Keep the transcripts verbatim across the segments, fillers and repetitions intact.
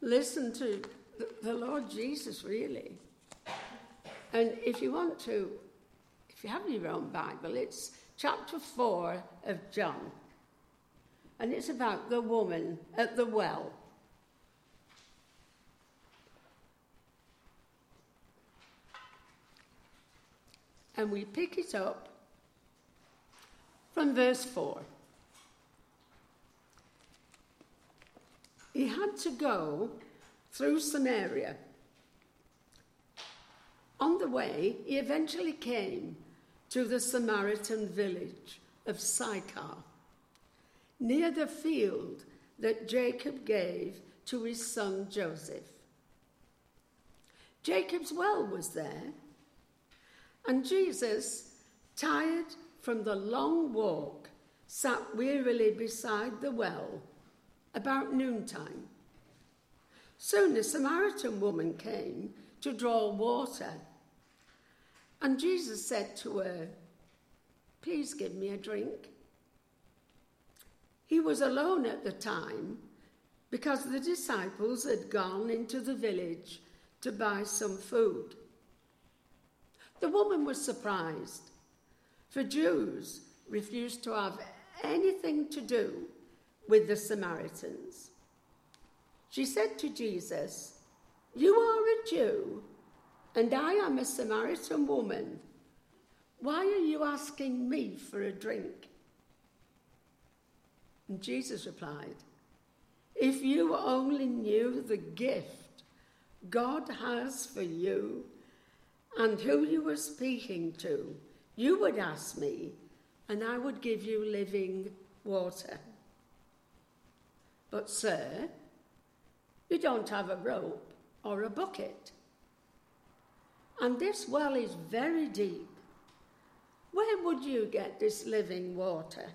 listen to the, the Lord Jesus, really. And if you want to, if you have your own Bible, it's chapter four of John. And it's about the woman at the well. And we pick it up from verse four. He had to go through Samaria. On the way, he eventually came to the Samaritan village of Sychar, near the field that Jacob gave to his son Joseph. Jacob's well was there, and Jesus, tired from the long walk, sat wearily beside the well about noontime. Soon a Samaritan woman came to draw water, and Jesus said to her, "Please give me a drink." He was alone at the time because the disciples had gone into the village to buy some food. The woman was surprised, for Jews refused to have anything to do with the Samaritans. She said to Jesus, "You are a Jew, and I am a Samaritan woman. Why are you asking me for a drink?" And Jesus replied, "If you only knew the gift God has for you and who you were speaking to, you would ask me, and I would give you living water. But, sir, you don't have a rope or a bucket. And this well is very deep. Where would you get this living water?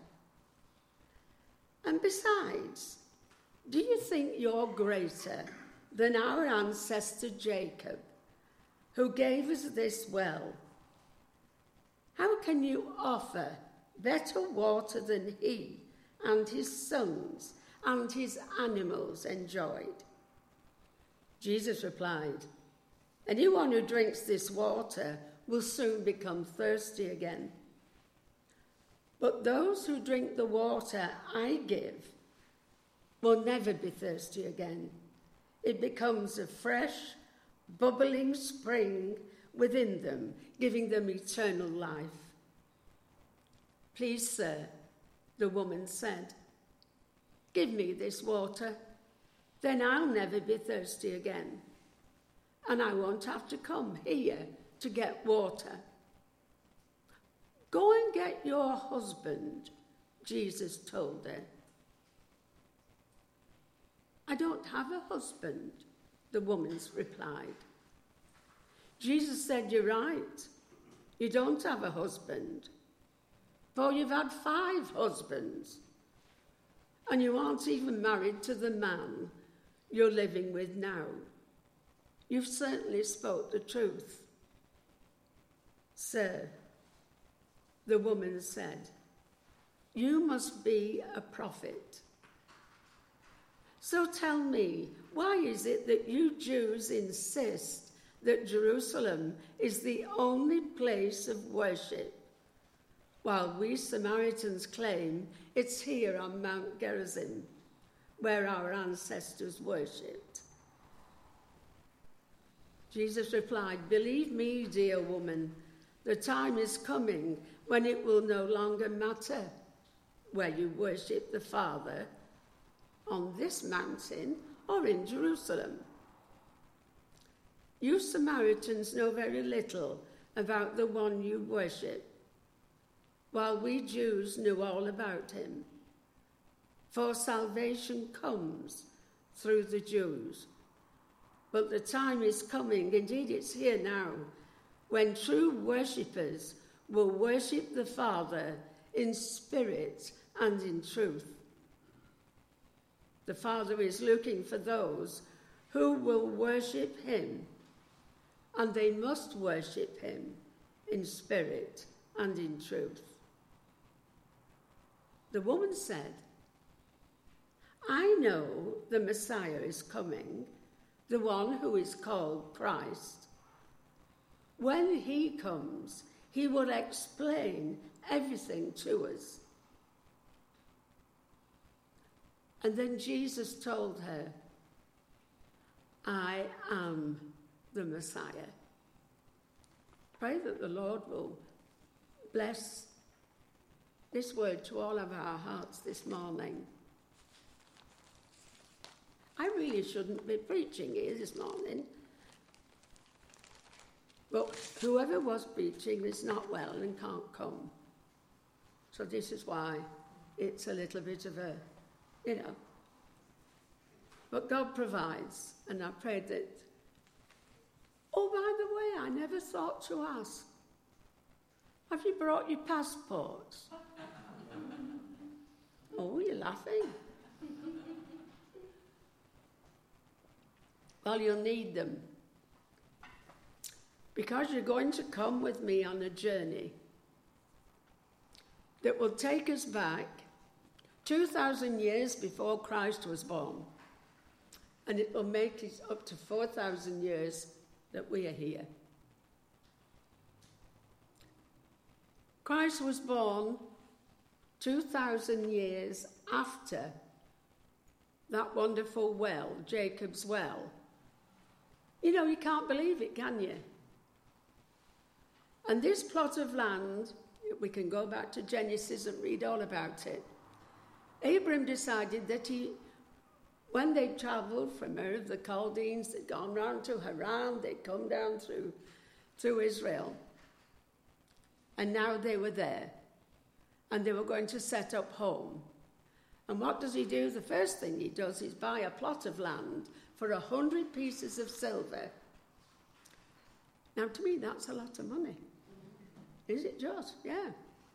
And besides, do you think you're greater than our ancestor Jacob, who gave us this well? How can you offer better water than he and his sons and his animals enjoyed?" Jesus replied, "Anyone who drinks this water will soon become thirsty again. But those who drink the water I give will never be thirsty again. It becomes a fresh, bubbling spring within them, giving them eternal life." "Please, sir," the woman said, "give me this water. Then I'll never be thirsty again, and I won't have to come here to get water." "Go and get your husband," Jesus told her. "I don't have a husband," the woman replied. Jesus said, "You're right. You don't have a husband, for you've had five husbands, and you aren't even married to the man you're living with now. You've certainly spoke the truth." "Sir," the woman said, "you must be a prophet. So tell me, why is it that you Jews insist that Jerusalem is the only place of worship, while we Samaritans claim it's here on Mount Gerizim, where our ancestors worshipped?" Jesus replied, "Believe me, dear woman, the time is coming when it will no longer matter where you worship the Father, on this mountain or in Jerusalem. You Samaritans know very little about the one you worship, while we Jews knew all about him. For salvation comes through the Jews. But the time is coming, indeed it's here now, when true worshippers will worship the Father in spirit and in truth. The Father is looking for those who will worship him, and they must worship him in spirit and in truth." The woman said, "I know the Messiah is coming, the one who is called Christ, when he comes, he will explain everything to us. And then Jesus told her, I am the Messiah. Pray that the Lord will bless this word to all of our hearts this morning. I really shouldn't be preaching here this morning, but whoever was preaching is not well and can't come. So this is why it's a little bit of a, you know. But God provides, and I pray that. Oh, by the way, I never thought to ask, have you brought your passports? Oh, you're laughing. Well, you'll need them, because you're going to come with me on a journey that will take us back two thousand years before Christ was born, and it will make it up to four thousand years that we are here. Christ was born two thousand years after that wonderful well, Jacob's well. You know, you can't believe it, can you? And this plot of land, we can go back to Genesis and read all about it. Abram decided that he, when they travelled from Ur of the Chaldeans, they'd gone round to Haran, they'd come down through, through Israel. And now they were there. And they were going to set up home. And what does he do? The first thing he does is buy a plot of land for a hundred pieces of silver. Now, to me, that's a lot of money. Is it just? Yeah.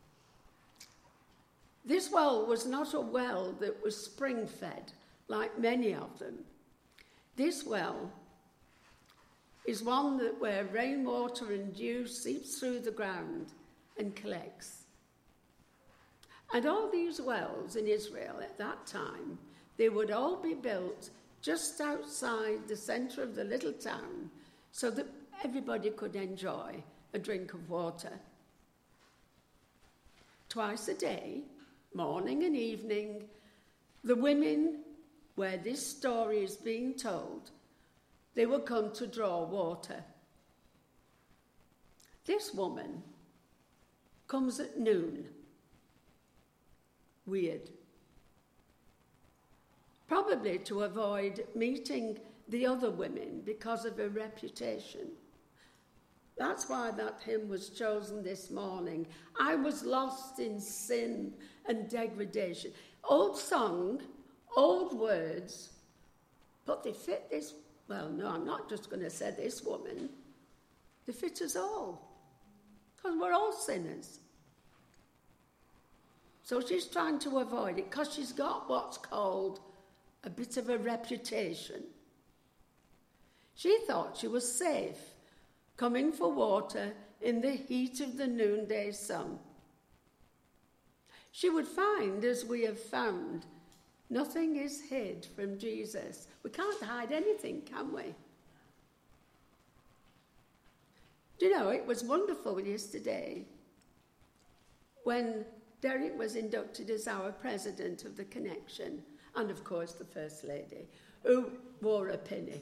This well was not a well that was spring-fed, like many of them. This well is one that where rainwater and dew seeps through the ground and collects. And all these wells in Israel at that time, they would all be built just outside the centre of the little town so that everybody could enjoy a drink of water. Twice a day, morning and evening, the women, where this story is being told, they would come to draw water. This woman comes at noon. Weird. Probably to avoid meeting the other women because of her reputation. That's why that hymn was chosen this morning. I was lost in sin and degradation. Old song, old words, but they fit this, well, no, I'm not just going to say this woman. They fit us all, because we're all sinners. So she's trying to avoid it because she's got what's called a bit of a reputation. She thought she was safe coming for water in the heat of the noonday sun. She would find, as we have found, nothing is hid from Jesus. We can't hide anything, can we? Do you know, it was wonderful yesterday when Derek was inducted as our president of the Connection, and of course the First Lady, who wore a pinny.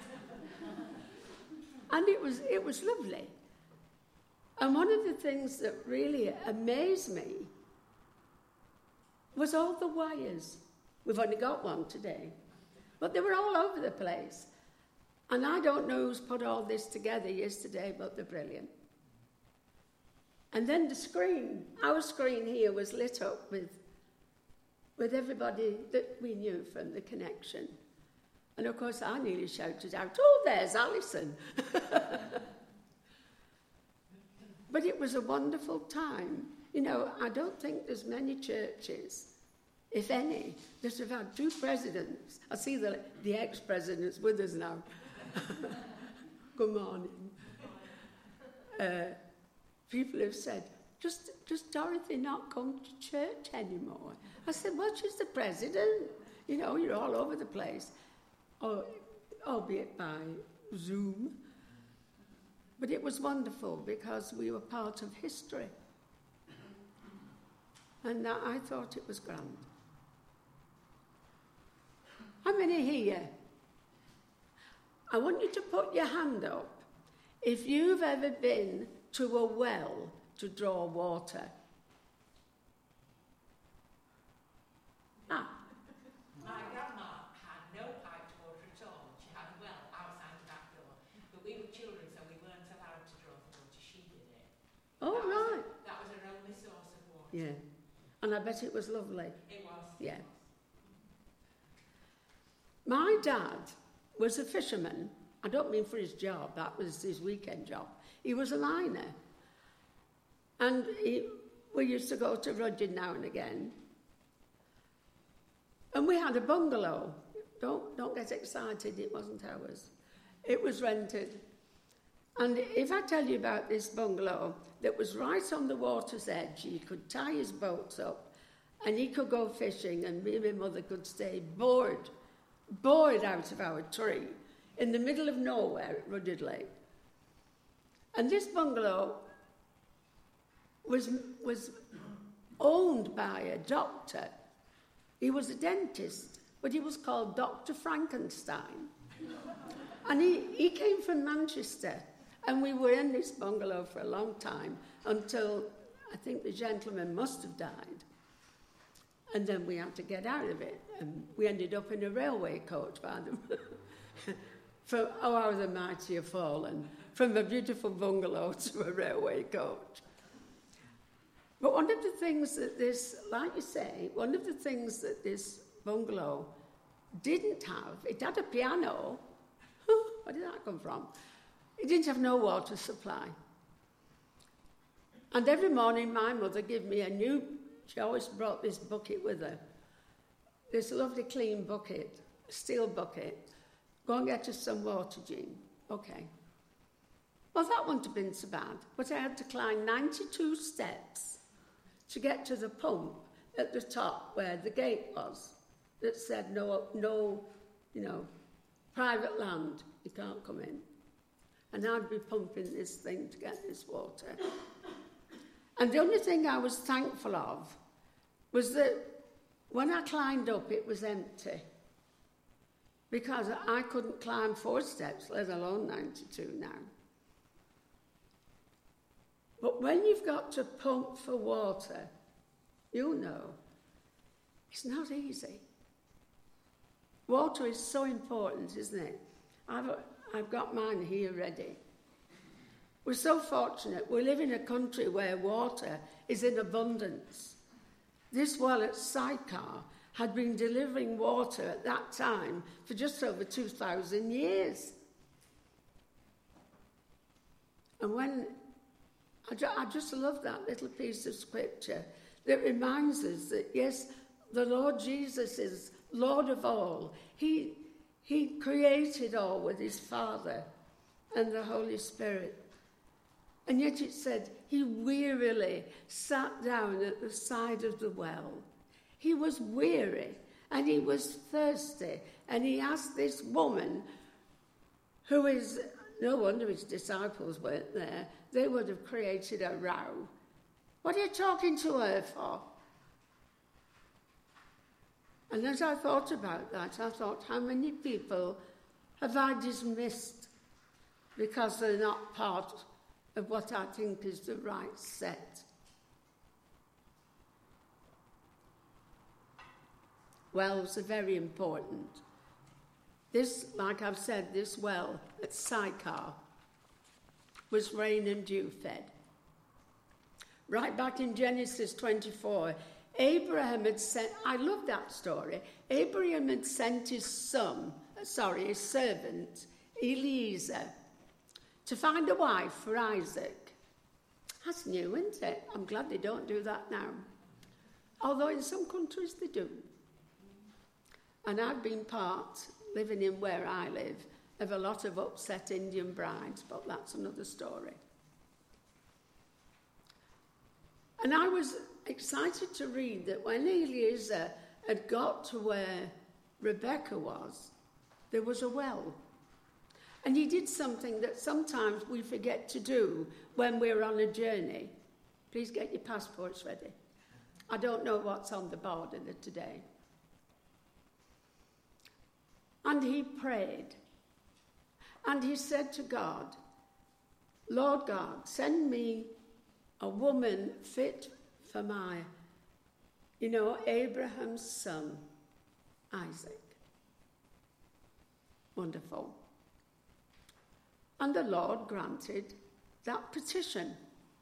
And it was it was lovely. And one of the things that really amazed me was all the wires. We've only got one today, but they were all over the place. And I don't know who's put all this together yesterday, but they're brilliant. And then the screen, our screen here was lit up with, with everybody that we knew from the Connection. And of course I nearly shouted out, oh, there's Alison. But it was a wonderful time. You know, I don't think there's many churches, if any, that have had two presidents. I see the, the ex-president's with us now. Good morning. Uh, people have said, just, just Dorothy not come to church anymore? I said, well, she's the president. You know, you're all over the place. Oh, albeit by Zoom. But it was wonderful because we were part of history. And I thought it was grand. How many here? I want you to put your hand up if you've ever been to a well to draw water. Ah. My grandma had no piped water at all. She had a well outside the back door. But we were children, so we weren't allowed to draw the water. She did it. Oh, that right. Was a, that was her only source of water. Yeah. And I bet it was lovely. It was. Yeah. My dad was a fisherman. I don't mean for his job, that was his weekend job. He was a liner. And he, we used to go to Rudyard now and again. And we had a bungalow. Don't, don't get excited, it wasn't ours. It was rented. And if I tell you about this bungalow that was right on the water's edge, he could tie his boats up and he could go fishing, and me and my mother could stay bored, bored out of our tree in the middle of nowhere at Rudyard Lake. And this bungalow was, was owned by a doctor. He was a dentist, but he was called Doctor Frankenstein. And he, he came from Manchester, and we were in this bungalow for a long time until I think the gentleman must have died. And then we had to get out of it, and we ended up in a railway coach by the from oh, how the mighty have fallen, from a beautiful bungalow to a railway coach. But one of the things that this, like you say, one of the things that this bungalow didn't have, it had a piano. Where did that come from? It didn't have no water supply. And every morning my mother gave me a new, she always brought this bucket with her, this lovely clean bucket, a steel bucket. Go and get us some water, Jean. Okay. Well, that wouldn't have been so bad, but I had to climb ninety-two steps to get to the pump at the top where the gate was that said no, no, you know, private land, you can't come in. And I'd be pumping this thing to get this water. And the only thing I was thankful of was that when I climbed up, it was empty. Because I couldn't climb four steps, let alone ninety-two now. But when you've got to pump for water, you know, it's not easy. Water is so important, isn't it? I've, I've got mine here ready. We're so fortunate. We live in a country where water is in abundance. This well at Sychar had been delivering water at that time for just over two thousand years. And when, I, ju- I just love that little piece of scripture that reminds us that, yes, the Lord Jesus is Lord of all. He, he created all with his Father and the Holy Spirit. And yet it said he wearily sat down at the side of the well. He was weary and he was thirsty, and he asked this woman, who is, no wonder his disciples weren't there, they would have created a row. What are you talking to her for? And as I thought about that, I thought, how many people have I dismissed because they're not part of what I think is the right set? Wells are very important. This, like I've said, this well at Sychar was rain and dew fed. Right back in Genesis twenty-four, Abraham had sent, I love that story, Abraham had sent his son, sorry, his servant, Eliezer, to find a wife for Isaac. That's new, isn't it? I'm glad they don't do that now. Although in some countries they do. And I've been part, living in where I live, of a lot of upset Indian brides, but that's another story. And I was excited to read that when Eliezer had got to where Rebecca was, there was a well And he did something that sometimes we forget to do when we're on a journey. Please get your passports ready. I don't know what's on the border today. And he prayed. And he said to God, Lord God, send me a woman fit for my, you know, Abraham's son, Isaac. Wonderful. And the Lord granted that petition.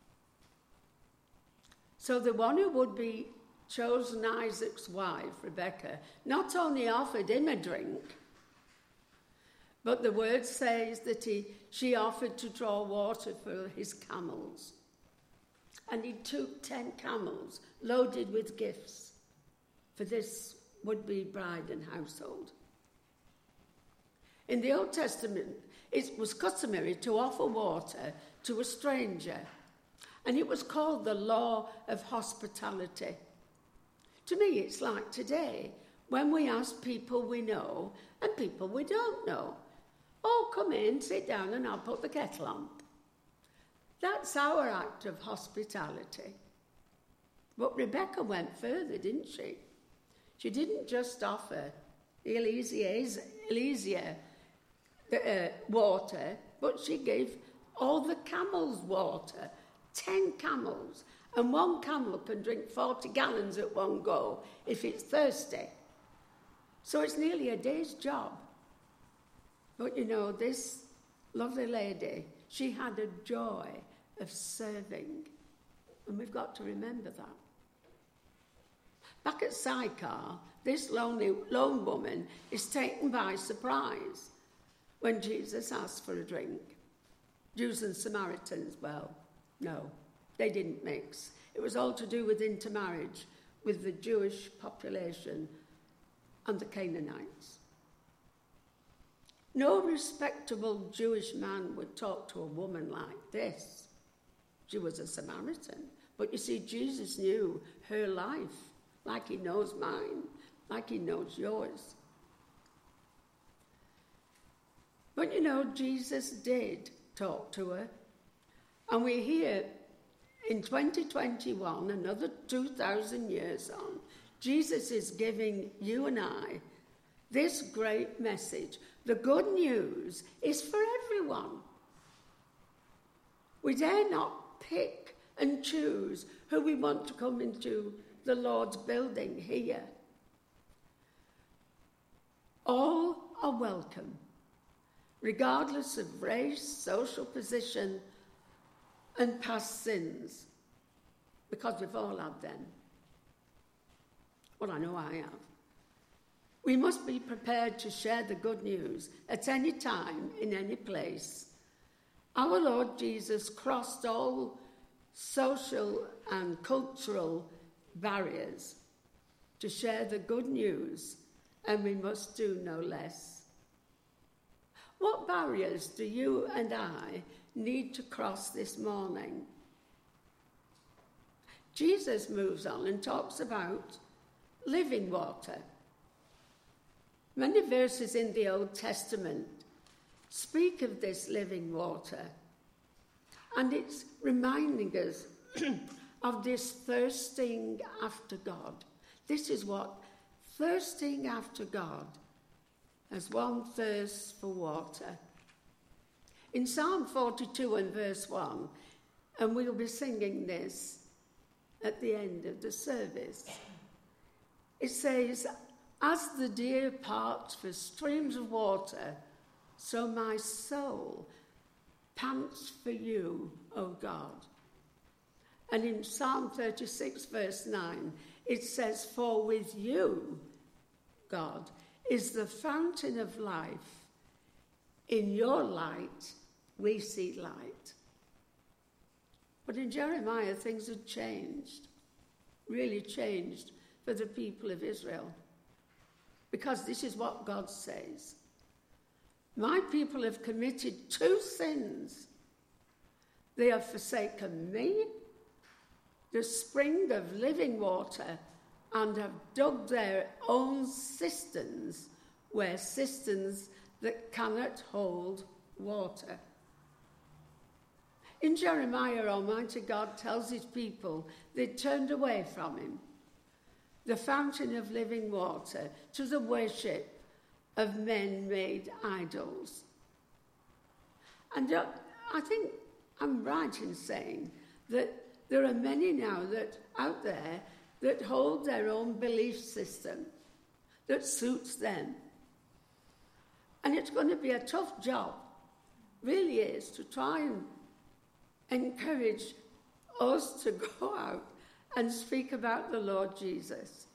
So the one who would be chosen Isaac's wife, Rebekah, not only offered him a drink, but the word says that he, she offered to draw water for his camels. And he took ten camels loaded with gifts for this would-be bride and household. In the Old Testament, it was customary to offer water to a stranger, and it was called the law of hospitality. To me, it's like today, when we ask people we know and people we don't know, oh, come in, sit down, and I'll put the kettle on. That's our act of hospitality. But Rebecca went further, didn't she? She didn't just offer Eliezer, Eliezer uh, water, but she gave all the camels water, ten camels, and one camel can drink forty gallons at one go if it's thirsty. So it's nearly a day's job. But you know, this lovely lady, she had a joy of serving, and we've got to remember that. Back at Sychar, this lonely lone woman is taken by surprise when Jesus asks for a drink. Jews and Samaritans, well, no, they didn't mix. It was all to do with intermarriage with the Jewish population and the Canaanites. No respectable Jewish man would talk to a woman like this. She was a Samaritan. But you see, Jesus knew her life, like he knows mine, like he knows yours. But you know, Jesus did talk to her. And we're here in twenty twenty-one, another two thousand years on. Jesus is giving you and I this great message. The good news is for everyone. We dare not pick and choose who we want to come into the Lord's building here. All are welcome, regardless of race, social position, and past sins, because we've all had them. Well, I know I have. We must be prepared to share the good news at any time, in any place. Our Lord Jesus crossed all social and cultural barriers to share the good news, and we must do no less. What barriers do you and I need to cross this morning? Jesus moves on and talks about living water. Many verses in the Old Testament speak of this living water, and it's reminding us of this thirsting after God. This is what thirsting after God, as one thirsts for water. In Psalm forty-two and verse one, and we'll be singing this at the end of the service, it says, "As the deer parts for streams of water, so my soul pants for you, O God." And in Psalm thirty-six, verse nine, it says, "For with you, God, is the fountain of life. In your light, we see light." But in Jeremiah, things had changed, really changed for the people of Israel. Because this is what God says. "My people have committed two sins. They have forsaken me, the spring of living water, and have dug their own cisterns, where cisterns that cannot hold water. In Jeremiah, Almighty God tells his people they turned away from him, the fountain of living water, to the worship of men-made idols. And uh, I think I'm right in saying that there are many now that out there that hold their own belief system that suits them. And it's going to be a tough job, really is, to try and encourage us to go out and speak about the Lord Jesus.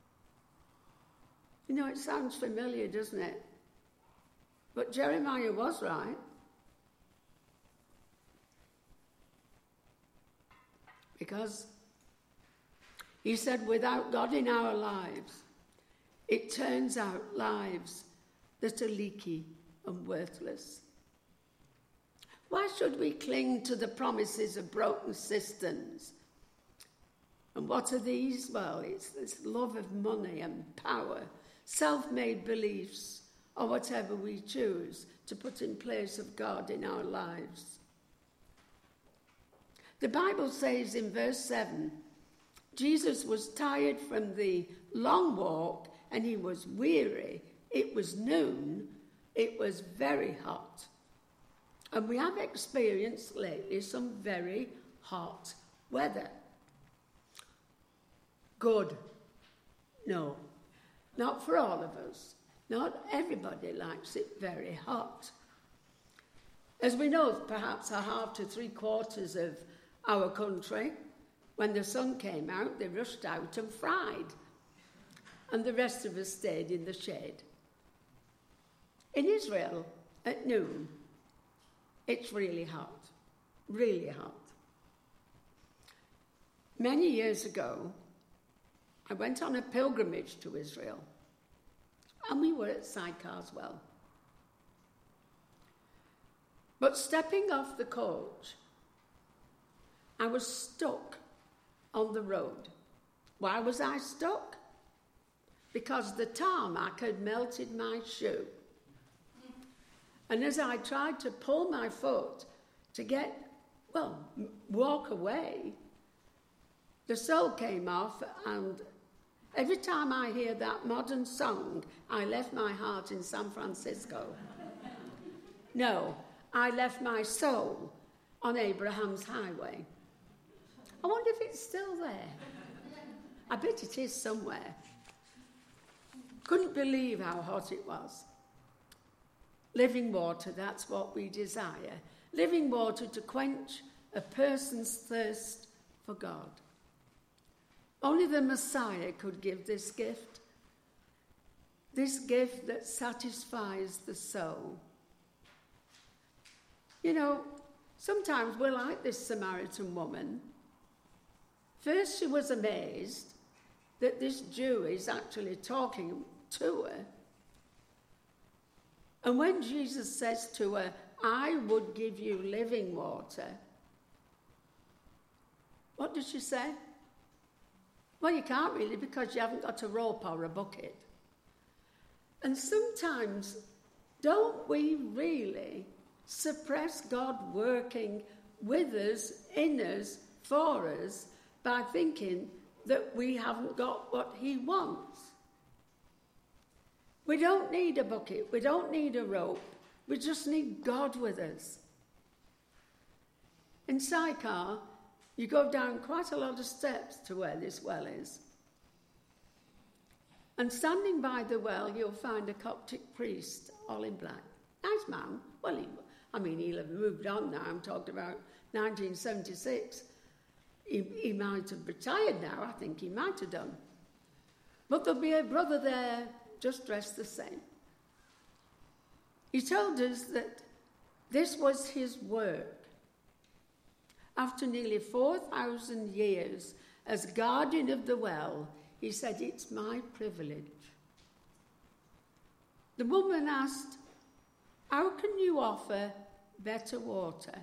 You know, it sounds familiar, doesn't it? But Jeremiah was right. Because he said, without God in our lives, it turns out lives that are leaky and worthless. Why should we cling to the promises of broken systems? And what are these? Well, it's this love of money and power, self-made beliefs, or whatever we choose to put in place of God in our lives. The Bible says in verse seven, Jesus was tired from the long walk and he was weary. It was noon. It was very hot. And we have experienced lately some very hot weather. Good. No, not for all of us. Not everybody likes it very hot. As we know, perhaps a half to three quarters of our country, when the sun came out, they rushed out and fried. And the rest of us stayed in the shade. In Israel, at noon, it's really hot, really hot. Many years ago, I went on a pilgrimage to Israel, and we were at Sychar's Well. But stepping off the coach, I was stuck on the road. Why was I stuck? Because the tarmac had melted my shoe. And as I tried to pull my foot to get, well, walk away, the sole came off, and every time I hear that modern song, I left my heart in San Francisco. No, I left my soul on Abraham's highway. I wonder if it's still there. I bet it is somewhere. Couldn't believe how hot it was. Living water, that's what we desire. Living water to quench a person's thirst for God. Only the Messiah could give this gift. This gift that satisfies the soul. You know, sometimes we're like this Samaritan woman. First, she was amazed that this Jew is actually talking to her. And when Jesus says to her, I would give you living water, what does she say? Well, you can't really, because you haven't got a rope or a bucket. And sometimes, don't we really suppress God working with us, in us, for us, by thinking that we haven't got what he wants? We don't need a bucket. We don't need a rope. We just need God with us. In Sychar, you go down quite a lot of steps to where this well is. And standing by the well, you'll find a Coptic priest, all in black. Nice man. Well, he, I mean, he'll have moved on now. I'm talking about nineteen seventy-six. He, he might have retired now. I think he might have done. But there'll be a brother there just dressed the same. He told us that this was his work. After nearly four thousand years as guardian of the well, he said, it's my privilege. The woman asked, how can you offer better water?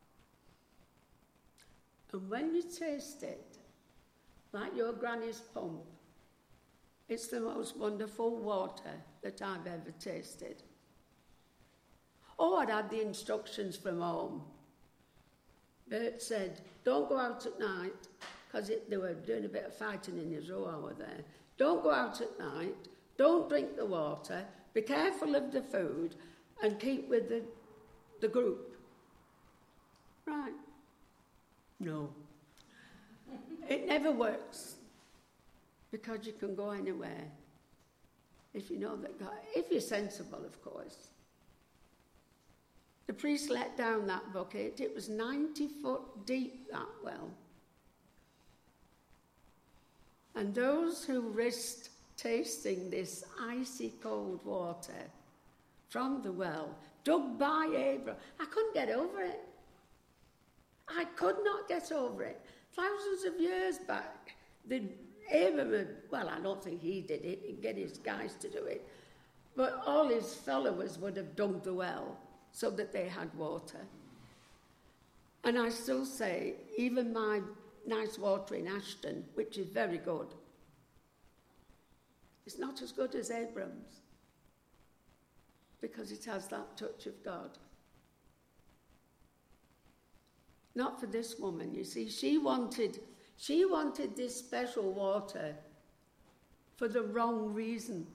And when you taste it, like your granny's pump, it's the most wonderful water that I've ever tasted. Oh, I'd had the instructions from home. Bert said, don't go out at night, because they were doing a bit of fighting in his row over there. Don't go out at night, don't drink the water, be careful of the food, and keep with the, the group. Right. No. It never works, because you can go anywhere. If you know that God, if you're sensible, of course. The priest let down that bucket. It was ninety foot deep, that well. And those who risked tasting this icy cold water from the well, dug by Abraham, I couldn't get over it. I could not get over it. Thousands of years back, the Abraham, well, I don't think he did it, he'd get his guys to do it, but all his followers would have dug the well so that they had water. And I still say, even my nice water in Ashton, which is very good, it's not as good as Abraham's, because it has that touch of God. Not for this woman, you see. She wanted, she wanted this special water for the wrong reason.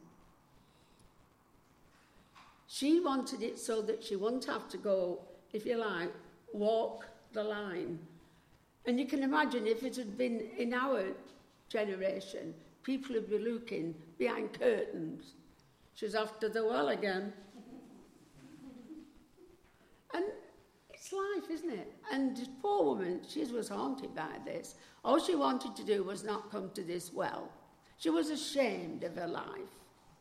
She wanted it so that she wouldn't have to go, if you like, walk the line. And you can imagine if it had been in our generation, people would be looking behind curtains. She's after the well again. And it's life, isn't it? And this poor woman, she was haunted by this. All she wanted to do was not come to this well. She was ashamed of her life.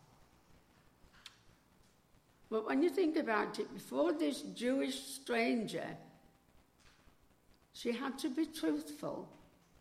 But when you think about it, before this Jewish stranger, she had to be truthful.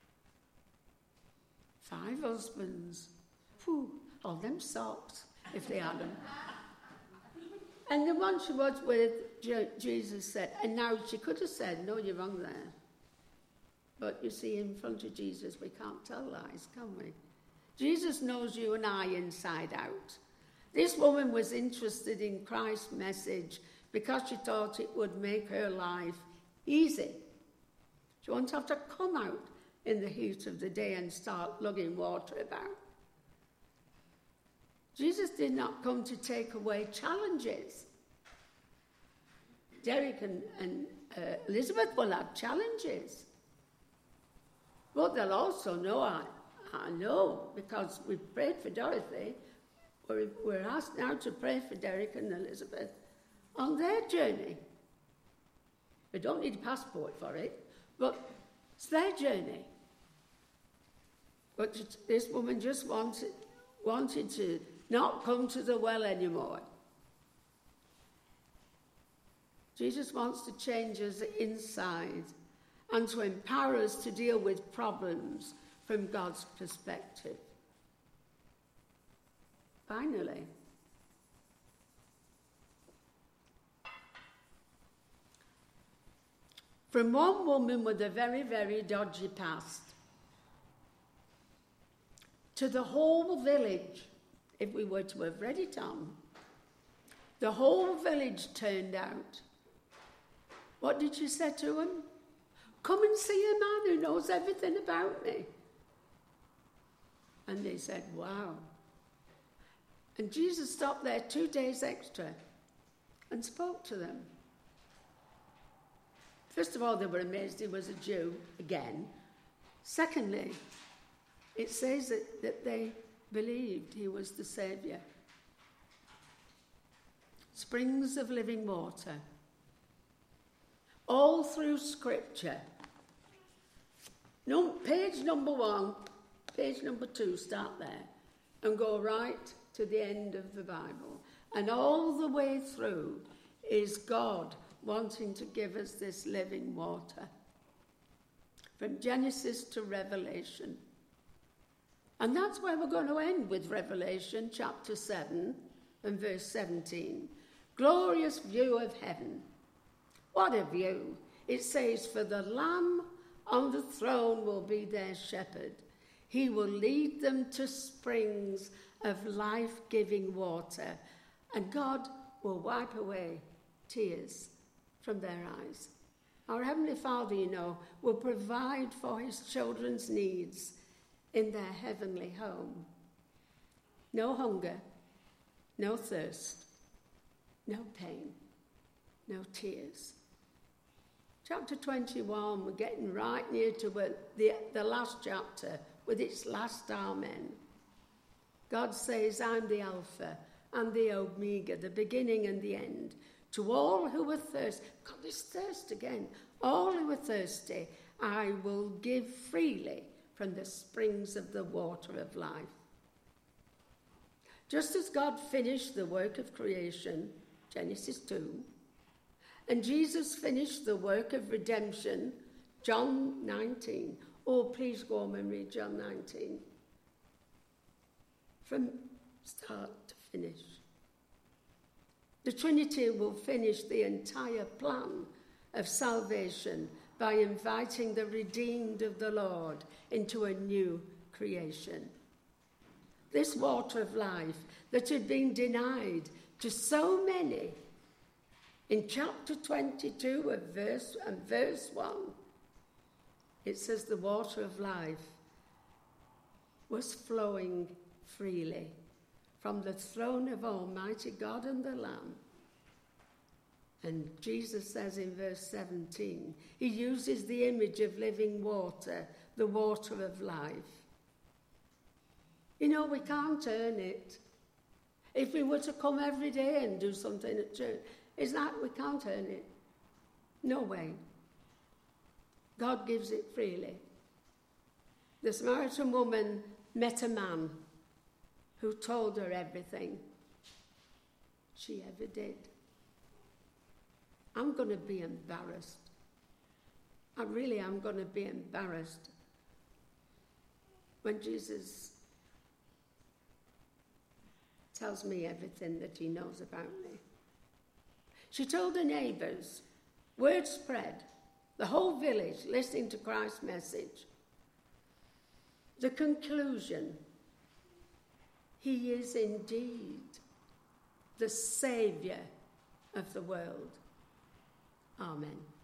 Five husbands. Phew, all them socks, if they had them. And the one she was with, Jesus said, and now she could have said, no, you're wrong there. But you see, in front of Jesus, we can't tell lies, can we? Jesus knows you and I inside out. This woman was interested in Christ's message because she thought it would make her life easy. She won't have to come out in the heat of the day and start lugging water about. Jesus did not come to take away challenges. Derek and, and uh, Elizabeth will have challenges. But they'll also know, I, I know, because we've prayed for Dorothy, we're, we're asked now to pray for Derek and Elizabeth on their journey. We don't need a passport for it, but it's their journey. But this woman just wanted, wanted to not come to the well anymore. Jesus wants to change us inside and to empower us to deal with problems from God's perspective. Finally, from one woman with a very, very dodgy past to the whole village, if we were to have read it on, the whole village turned out. What did she say to him? Come and see a man who knows everything about me. And they said, wow. And Jesus stopped there two days extra and spoke to them. First of all, they were amazed he was a Jew again. Secondly, it says that, that they believed he was the Saviour. Springs of living water. All through Scripture. No, page number one, page number two, start there and go right to the end of the Bible. And all the way through is God wanting to give us this living water. From Genesis to Revelation. And that's where we're going to end with Revelation chapter seven and verse seventeen. Glorious view of heaven. What a view. It says, for the Lamb on the throne will be their shepherd. He will lead them to springs of life-giving water. And God will wipe away tears from their eyes. Our Heavenly Father, you know, will provide for his children's needs in their heavenly home. No hunger, no thirst, no pain, no tears. Chapter twenty-one, we're getting right near to the, the last chapter with its last amen. God says, I'm the Alpha and the Omega, the beginning and the end. To all who are thirsty, God, this thirst again, all who are thirsty, I will give freely from the springs of the water of life. Just as God finished the work of creation, Genesis two, and Jesus finished the work of redemption, John nineteen. Oh, please go home and read John nineteen. From start to finish. The Trinity will finish the entire plan of salvation by inviting the redeemed of the Lord into a new creation. This water of life that had been denied to so many, in chapter twenty-two of verse, and verse one, it says the water of life was flowing freely from the throne of Almighty God and the Lamb. And Jesus says in verse seventeen, he uses the image of living water, the water of life. You know, we can't earn it. If we were to come every day and do something at church, is that we can't earn it? No way. God gives it freely. The Samaritan woman met a man who told her everything she ever did. I'm going to be embarrassed. I really am going to be embarrassed when Jesus tells me everything that he knows about me. She told her neighbours. Word spread. The whole village listening to Christ's message. The conclusion: he is indeed the Saviour of the world. Amen.